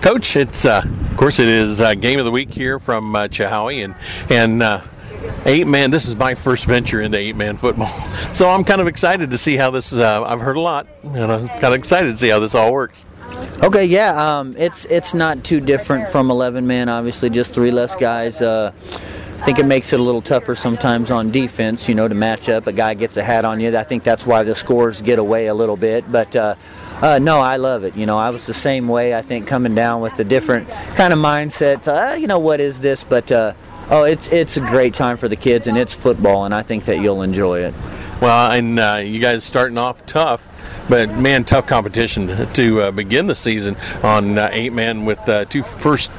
Coach, it's of course it is game of the week here from Chilhowie, and 8-man. This is my first venture into 8-man football, so I'm kind of excited to see how this. I've heard a lot, and I'm kind of excited to see how this all works. Okay, yeah, it's not too different from 11-man. Obviously, just 3 less guys. I think it makes it a little tougher sometimes on defense, to match up. A guy gets a hat on you. I think that's why the scores get away a little bit, but. No, I love it. I was the same way, I think, coming down with a different kind of mindset. What is this? But, it's a great time for the kids, and it's football, and I think that you'll enjoy it. Well, and you guys starting off tough, but, man, tough competition to begin the season on 8-man with 2 first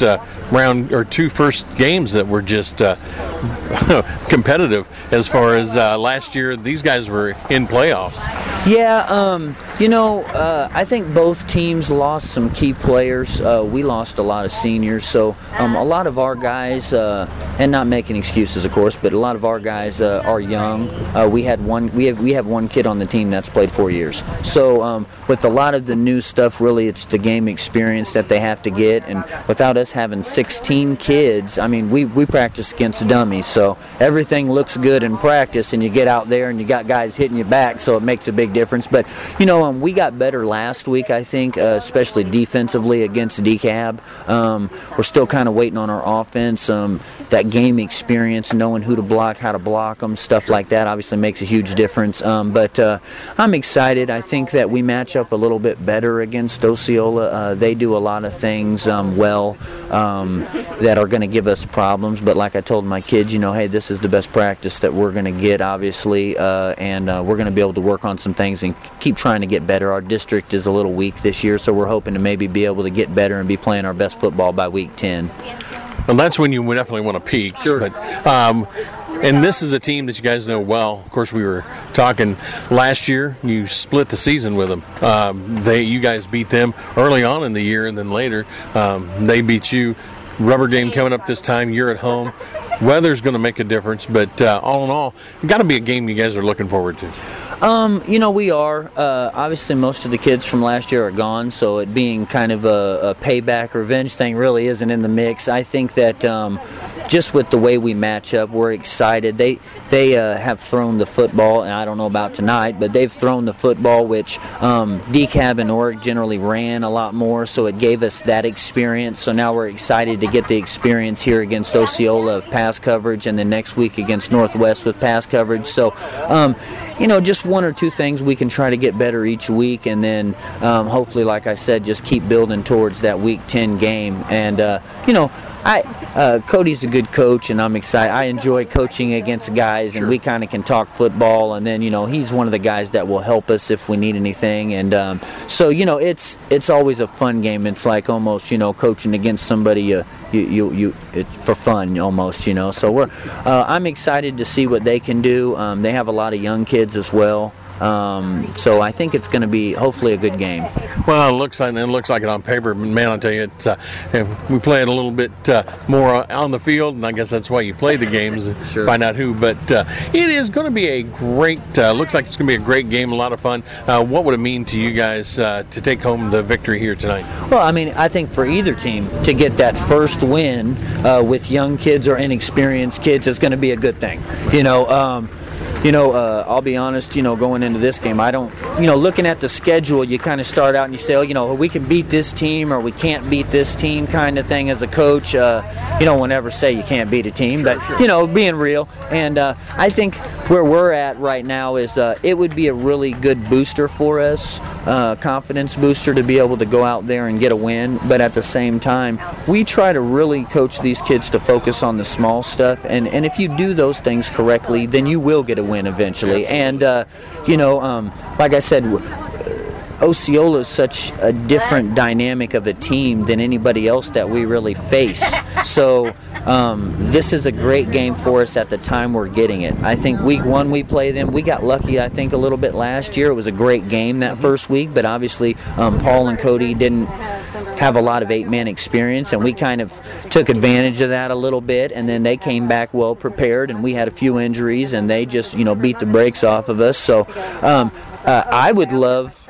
games that were just competitive as far as last year. These guys were in playoffs. Yeah, I think both teams lost some key players. We lost a lot of seniors, so a lot of our guys, and not making excuses, of course, but a lot of our guys are young. We have one kid on the team that's played 4 years. So with a lot of the new stuff, really, it's the game experience that they have to get, and without us having 16 kids, I mean, we practice against dummies, so everything looks good in practice, and you get out there and you got guys hitting you back, so it makes a big difference. But we got better last week, I think, especially defensively against DeKalb. We're still kind of waiting on our offense. That game experience, knowing who to block, how to block them, stuff like that obviously makes a huge difference. But I'm excited. I think that we match up a little bit better against Osceola. They do a lot of things well that are going to give us problems. But like I told my kids, hey, this is the best practice that we're going to get, obviously, and we're going to be able to work on some things and keep trying to get better. Our district is a little weak this year, so we're hoping to maybe be able to get better and be playing our best football by week 10. Well, that's when you definitely want to peak. Sure. But, and this is a team that you guys know well. Of course, we were talking last year. You split the season with them. You guys beat them early on in the year, and then later they beat you. Rubber game coming up this time. You're at home. Weather's going to make a difference, but all in all, it's got to be a game you guys are looking forward to. We are. Obviously, most of the kids from last year are gone, so it being kind of a payback revenge thing really isn't in the mix. I think that just with the way we match up, we're excited. They have thrown the football, and I don't know about tonight, but they've thrown the football, which DeKalb and Oric generally ran a lot more, so it gave us that experience. So now we're excited to get the experience here against Osceola of pass coverage, and then next week against Northwest with pass coverage. So, just 1 or 2 things we can try to get better each week, and then hopefully, like I said, just keep building towards that Week 10 game. And, Cody's a good coach, and I'm excited. I enjoy coaching against guys, and we kind of can talk football, and then, he's one of the guys that will help us if we need anything. And so, it's always a fun game. It's like almost, coaching against somebody it's for fun almost, So I'm excited to see what they can do. They have a lot of young kids as well. So I think it's going to be hopefully a good game. Well, it looks like it on paper. Man, I'll tell you, it's, we play it a little bit more on the field, and I guess that's why you play the games and find out who. But it is going to be a great, looks like it's going to be a great game, a lot of fun. What would it mean to you guys to take home the victory here tonight? Well, I think for either team to get that first win with young kids or inexperienced kids is going to be a good thing. I'll be honest, going into this game, I don't, looking at the schedule, you kind of start out and you say, we can beat this team or we can't beat this team kind of thing as a coach. You don't ever say you can't beat a team, but, being real. And I think where we're at right now is it would be a really good booster for us, confidence booster to be able to go out there and get a win. But at the same time, we try to really coach these kids to focus on the small stuff. And if you do those things correctly, then you will get a win eventually. And, like I said, Osceola is such a different dynamic of a team than anybody else that we really face. So this is a great game for us at the time we're getting it. I think week 1 we play them. We got lucky, I think, a little bit last year. It was a great game that first week, but obviously Paul and Cody didn't have a lot of 8-man experience, and we kind of took advantage of that a little bit, and then they came back well prepared, and we had a few injuries, and they just, beat the brakes off of us. So I would love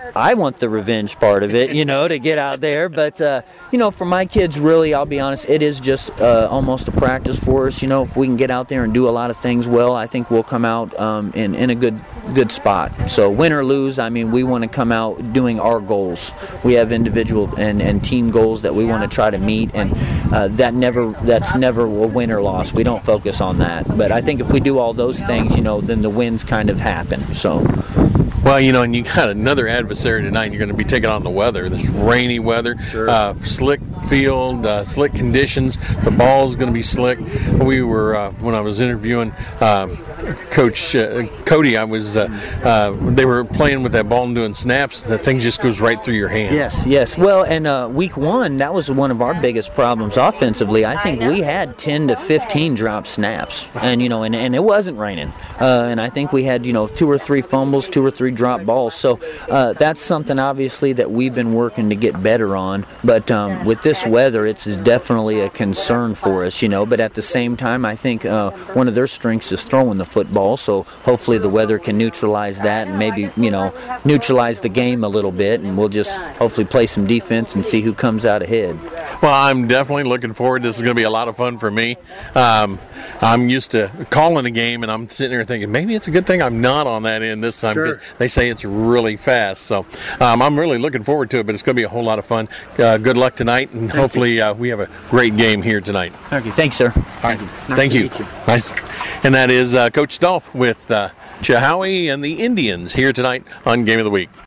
I want the revenge part of it, to get out there. But, for my kids, really, I'll be honest, it is just almost a practice for us. If we can get out there and do a lot of things well, I think we'll come out in a good spot. So win or lose, we want to come out doing our goals. We have individual and team goals that we want to try to meet, and that's never a win or loss. We don't focus on that. But I think if we do all those things, then the wins kind of happen. So. Well, and you got another adversary tonight. You're going to be taking on the weather, this rainy weather, sure. Slick field, slick conditions. The ball's going to be slick. We were, when I was interviewing Coach Cody, they were playing with that ball and doing snaps. The thing just goes right through your hands. Yes. Well, and week one, that was one of our biggest problems offensively. I think we had 10 to 15 drop snaps, and and it wasn't raining. And I think we had 2 or 3 fumbles, 2 or 3 drop balls. So that's something obviously that we've been working to get better on. But with this weather, it's definitely a concern for us. But at the same time, I think one of their strengths is throwing the football. So hopefully the weather can neutralize that and maybe neutralize the game a little bit, and we'll just hopefully play some defense and see who comes out ahead. Well, I'm definitely looking forward. This is going to be a lot of fun for me. I'm used to calling a game, and I'm sitting there thinking maybe it's a good thing I'm not on that end this time, because they say it's really fast. So I'm really looking forward to it, but it's going to be a whole lot of fun. Good luck tonight, and hopefully we have a great game here tonight. Okay, thanks, sir. All right. Thank you. Nice. And that is Coach Dolph with Chilhowie and the Indians here tonight on Game of the Week.